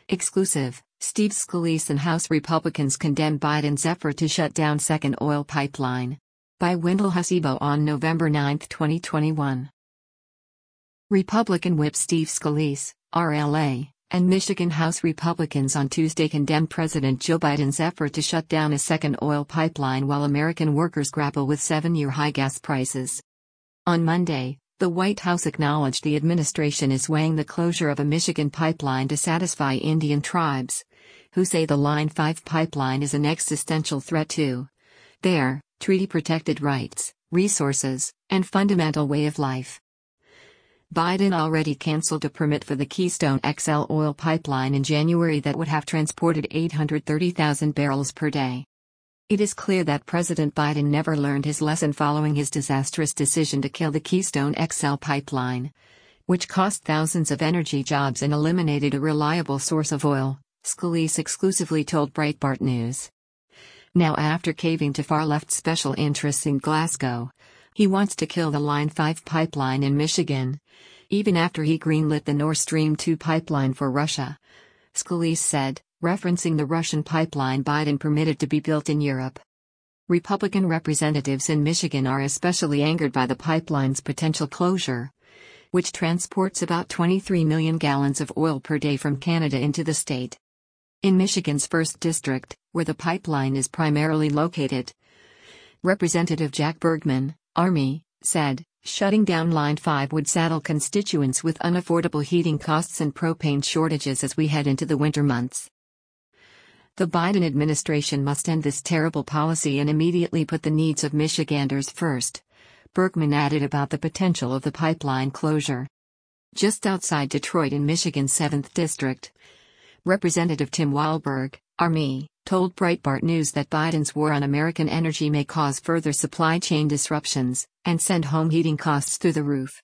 Exclusive, Steve Scalise and House Republicans condemn Biden's effort to shut down second oil pipeline. By Wendell Hasibo on November 9, 2021. Republican Whip Steve Scalise, RLA, and Michigan House Republicans on Tuesday condemned President Joe Biden's effort to shut down a second oil pipeline while American workers grapple with 7-year high gas prices. On Monday, the White House acknowledged the administration is weighing the closure of a Michigan pipeline to satisfy Indian tribes, who say the Line 5 pipeline is an existential threat to their treaty-protected rights, resources, and fundamental way of life. Biden already canceled a permit for the Keystone XL oil pipeline in January that would have transported 830,000 barrels per day. It is clear that President Biden never learned his lesson following his disastrous decision to kill the Keystone XL pipeline, which cost thousands of energy jobs and eliminated a reliable source of oil, Scalise exclusively told Breitbart News. Now, after caving to far-left special interests in Glasgow, he wants to kill the Line 5 pipeline in Michigan, even after he greenlit the Nord Stream 2 pipeline for Russia, Scalise said, referencing the Russian pipeline Biden permitted to be built in Europe. Republican representatives in Michigan are especially angered by the pipeline's potential closure, which transports about 23 million gallons of oil per day from Canada into the state. In Michigan's 1st District, where the pipeline is primarily located, Representative Jack Bergman, Army, said, shutting down Line 5 would saddle constituents with unaffordable heating costs and propane shortages as we head into the winter months. The Biden administration must end this terrible policy and immediately put the needs of Michiganders first, Bergman added about the potential of the pipeline closure. Just outside Detroit in Michigan's 7th District, Representative Tim Walberg, Army, told Breitbart News that Biden's war on American energy may cause further supply chain disruptions and send home heating costs through the roof.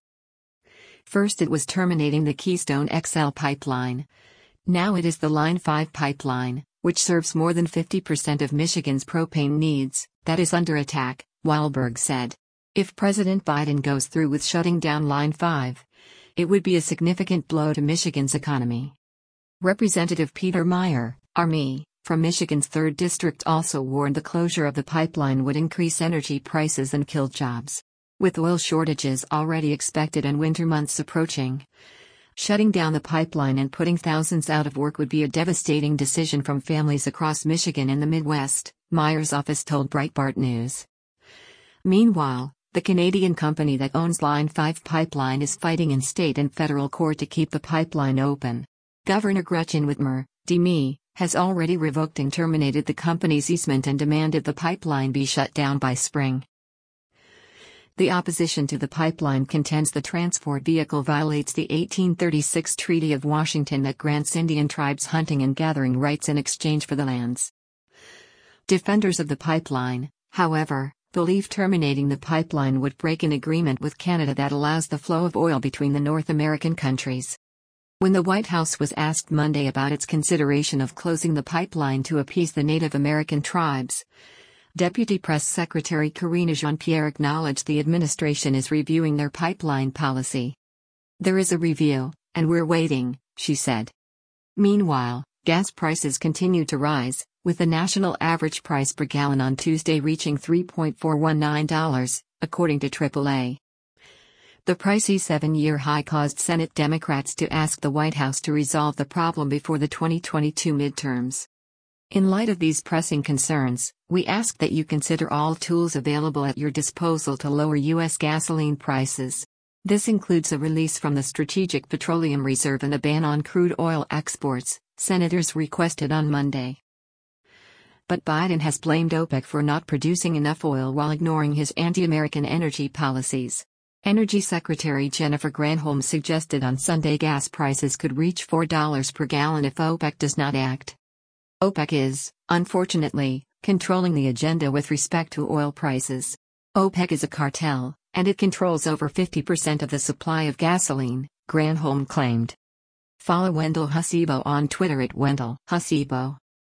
First it was terminating the Keystone XL pipeline. Now it is the Line 5 pipeline, which serves more than 50% of Michigan's propane needs, that is under attack, Walberg said. If President Biden goes through with shutting down Line 5, it would be a significant blow to Michigan's economy. Representative Peter Meijer, Army, from Michigan's 3rd District also warned the closure of the pipeline would increase energy prices and kill jobs. With oil shortages already expected and winter months approaching, shutting down the pipeline and putting thousands out of work would be a devastating decision from families across Michigan and the Midwest, Meijer's office told Breitbart News. Meanwhile, the Canadian company that owns Line 5 pipeline is fighting in state and federal court to keep the pipeline open. Governor Gretchen Whitmer, D.M., has already revoked and terminated the company's easement and demanded the pipeline be shut down by spring. The opposition to the pipeline contends the transport vehicle violates the 1836 Treaty of Washington that grants Indian tribes hunting and gathering rights in exchange for the lands. Defenders of the pipeline, however, believe terminating the pipeline would break an agreement with Canada that allows the flow of oil between the North American countries. When the White House was asked Monday about its consideration of closing the pipeline to appease the Native American tribes, Deputy Press Secretary Karine Jean-Pierre acknowledged the administration is reviewing their pipeline policy. There is a review, and we're waiting, she said. Meanwhile, gas prices continue to rise, with the national average price per gallon on Tuesday reaching $3.419, according to AAA. The pricey 7-year high caused Senate Democrats to ask the White House to resolve the problem before the 2022 midterms. In light of these pressing concerns, we ask that you consider all tools available at your disposal to lower U.S. gasoline prices. This includes a release from the Strategic Petroleum Reserve and a ban on crude oil exports, senators requested on Monday. But Biden has blamed OPEC for not producing enough oil while ignoring his anti-American energy policies. Energy Secretary Jennifer Granholm suggested on Sunday gas prices could reach $4 per gallon if OPEC does not act. OPEC is, unfortunately, controlling the agenda with respect to oil prices. OPEC is a cartel, and it controls over 50% of the supply of gasoline, Granholm claimed. Follow Wendell Hasibo on Twitter at Wendell Hasibo.